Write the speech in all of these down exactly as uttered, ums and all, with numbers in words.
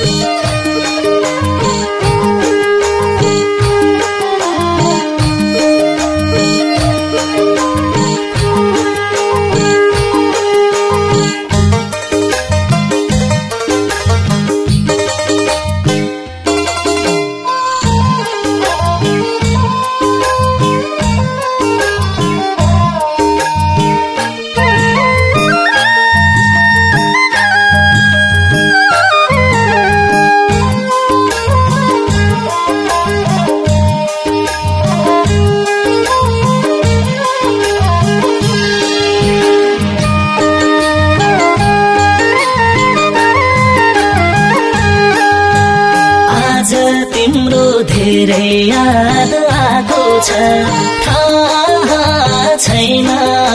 धेरै याद आएको छ थाहा छैन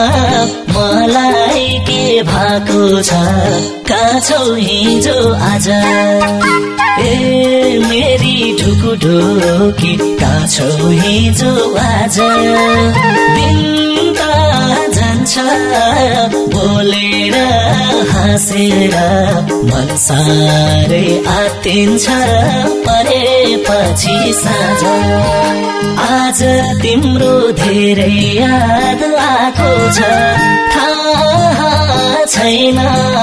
मलाई के भएको छ कहाँ छौ हिजो आज ए मेरी ढुकुढुकी कहाँ छौ हिजो आज दिन त जान्छ बोलेर हाँसेर मन साह्रै आत्तिन्छ परेपछि साँझ आज तिम्रो धेरै याद आएको छ थाहा छैन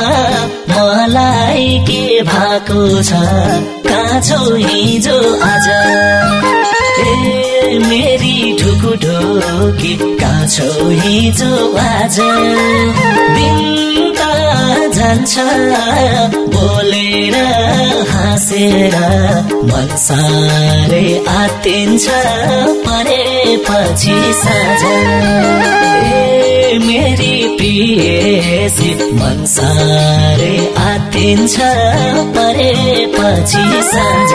मलाई के भएको छ कहाँ छौ हिजो आज ए मेरी ढुकुढुकी कहाँ छौ हिजो आज दिन त जान्छ बोलेर हाँसेर मन साह्रै आत्तिन्छ परेपछि साँझ ए मेरी प्रियसी मन साह्रै आत्तिन्छ परेपछि साँझ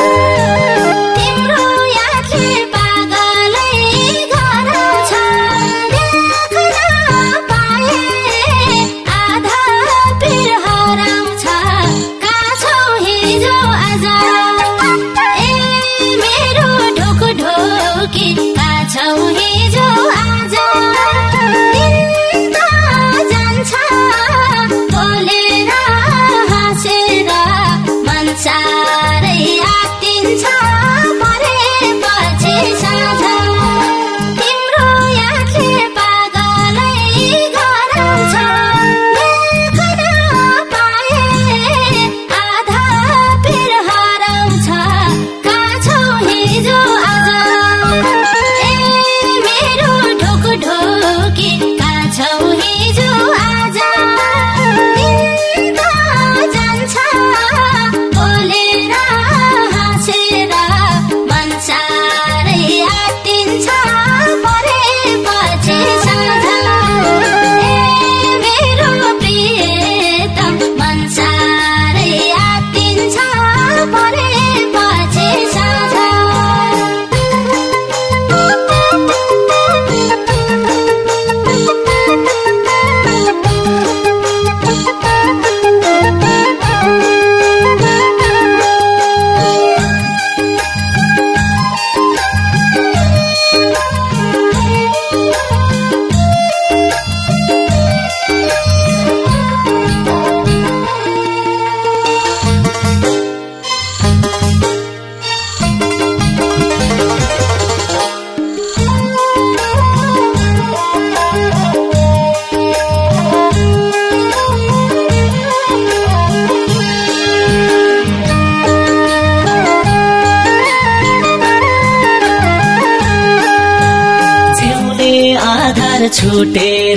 छुटेर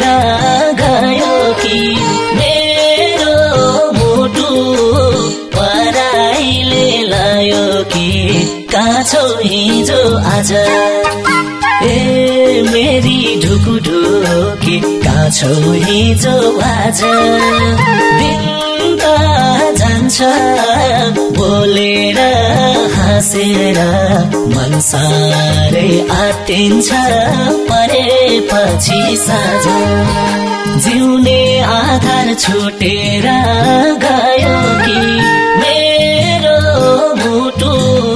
गयो कि मेरो मुटु पराइले लायो कि कहाँ छौ हिजो आज ए मेरी ढुकुढुकी कहाँ छौ हिजो आज दिन त जान्छ बोलेर हाँसेर मन साह्रै आत्तिन्छ परेपछि साँझ जिउने आधार छुटेर गयो कि मेरो मुटु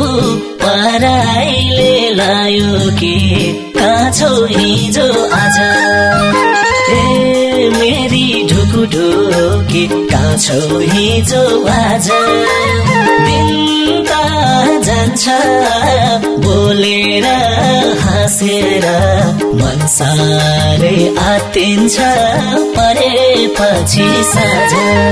पराइले लायो कि कहाँ छौ हिजो आज ए मेरी ढुकुढुकी कहाँ छौ हिजो आज दिन जान्छ बोलेर हाँसेर मन सारै आत्तिन्छ परेपछि साँझ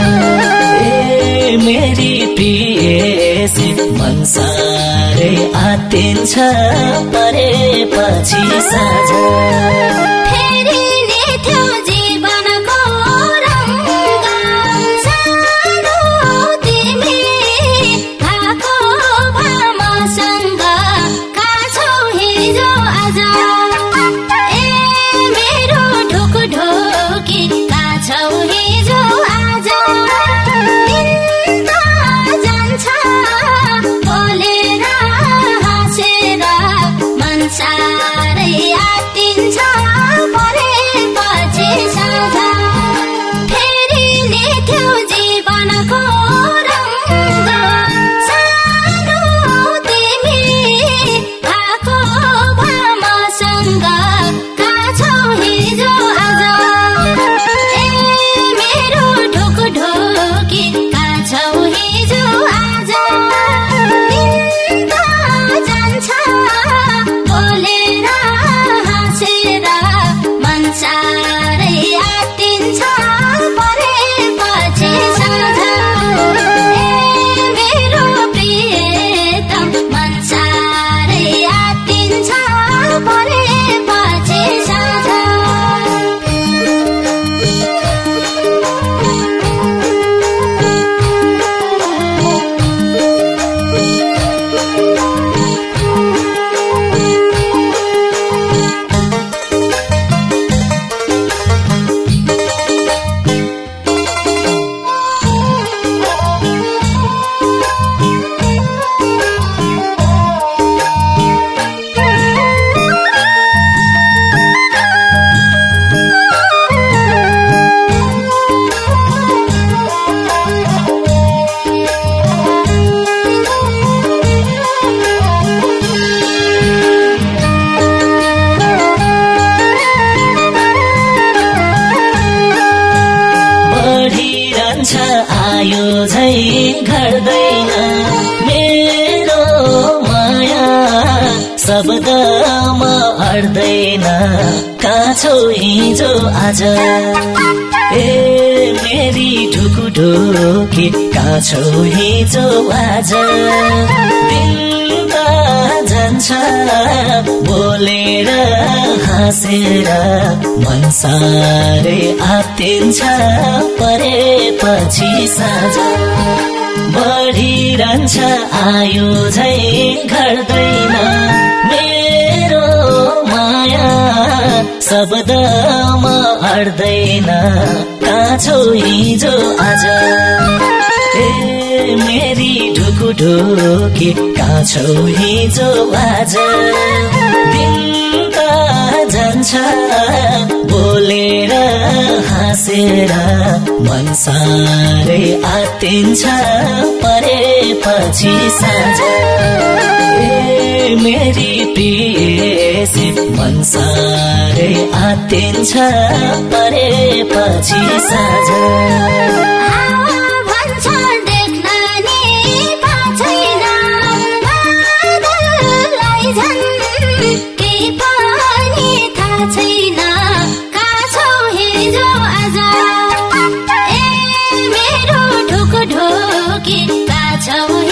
ए मेरी प्रियसी मन सारै आत्तिन्छ परेपछि साँझ फेरि लेख्यो जीवनको रङ्ग सानो तिमी भएको भामासँग काछौ हिजो आज ए मेरो ढोकढोकी काछौ हिजो आज दिन त जान्छ बोलेर हाँसेर मन सारै आत्तिन्छ परेपछि साँझ फेरि लेख्यो जीवनको रङ्ग सानो तिमी भएको भामासँग काछौ हिजो आज ए मेरो ढोकढोकी काछौ हिजो आज दिन त जान्छ बोलेर हाँसेर मन सारै आत्तिन्छ परेपछि साँझ ए मेरो प्रियतम मन सारै आत्तिन्छ परेपछि साँझ बढिरहन्छ आयो झै घट्दैन मेरो माया शब्दमा अड्दैन काछौ हिजो आज ए मेरी ढुकुढुकी काछौ हिजो आज दिन त जान्छ बोलेर हाँसेर मन सारै आत्तिन्छ परेपछि साँझ बढिरहन्छ आयो झै घट्दैन मेरो माया शब्दमा अड्दैन काछौ हिजो आज ए मेरी ढुकुढुकी काछौ हिजो आज दिन त जान्छ बोलेर हाँसेर मन सारै आत्तिन्छ परेपछि साँझ ए मेरी प्रियसी मन सारै आत्तिन्छ परेपछि साँझ भन्छ देख्न नि पाछैन बादललाई झन् केही पनि थाहा छैन काछौ हिजो आज ए मेरो ढोकढोकी काछौ